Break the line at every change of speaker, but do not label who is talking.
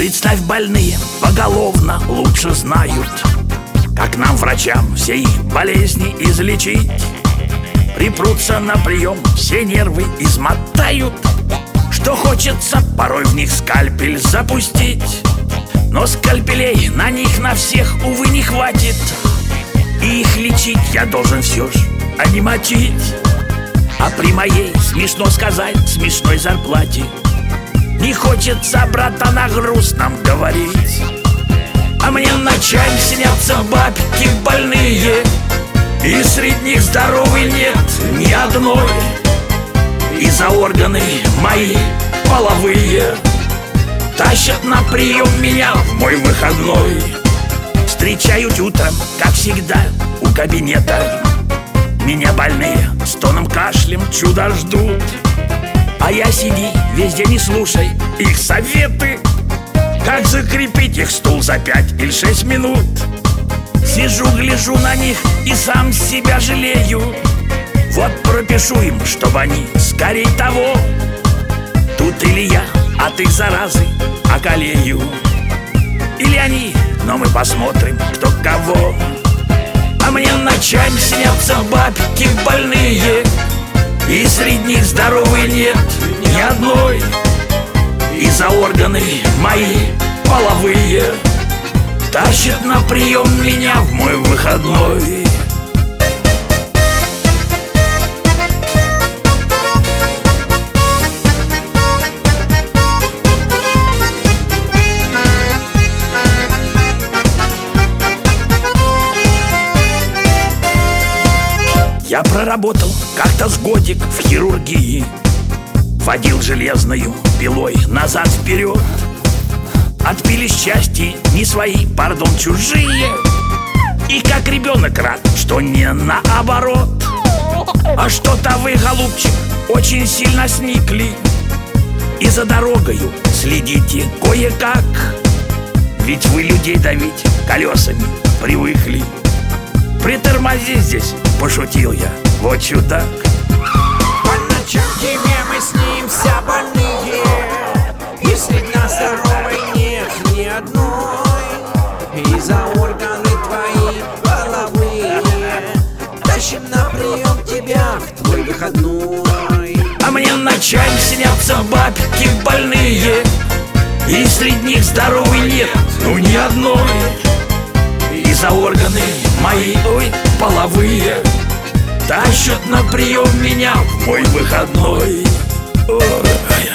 Представь, больные поголовно лучше знают, как нам, врачам, все их болезни излечить. Припрутся на прием, все нервы измотают, что хочется порой в них скальпель запустить. Но скальпелей на них на всех, увы, не хватит, и их лечить я должен все ж, а не мочить. А при моей, смешно сказать, смешной зарплате не хочется, братан, о грустном говорить. А мне ночами снятся бабки больные, и среди них здоровой нет ни одной. И за органы мои половые тащат на прием меня в мой выходной. Встречают утром, как всегда, у кабинета. Меня больные стоном, кашлем, чудо ждут. А я сиди, весь день и слушай их советы, как закрепить их стул за 5 или 6 минут. Сижу, гляжу на них и сам себя жалею. Вот пропишу им, чтобы они скорей того. Тут или я от их заразы околею, или они, но мы посмотрим, кто кого. А мне ночами снятся бабки больные, и среди них здоровой нет ни одной. И за органы мои половые тащат на прием меня в мой выходной. Я проработал как-то с годик в хирургии, водил железною пилой назад-вперед. Отпились части не свои, пардон, чужие, и как ребенок рад, что не наоборот. А что-то вы, голубчик, очень сильно сникли, и за дорогою следите кое-как, ведь вы людей давить колесами привыкли. Притормози здесь, пошутил я, вот чудак.
По ночам тебе мы снимся больные, и среди нас здоровой нет ни одной. И за органы твои половые тащим на прием тебя в твой выходной.
А мне ночами снятся бабки больные, и среди них здоровой нет, ну ни одной. И за органы мои, ой, половые тащат на прием меня в мой выходной. Ой.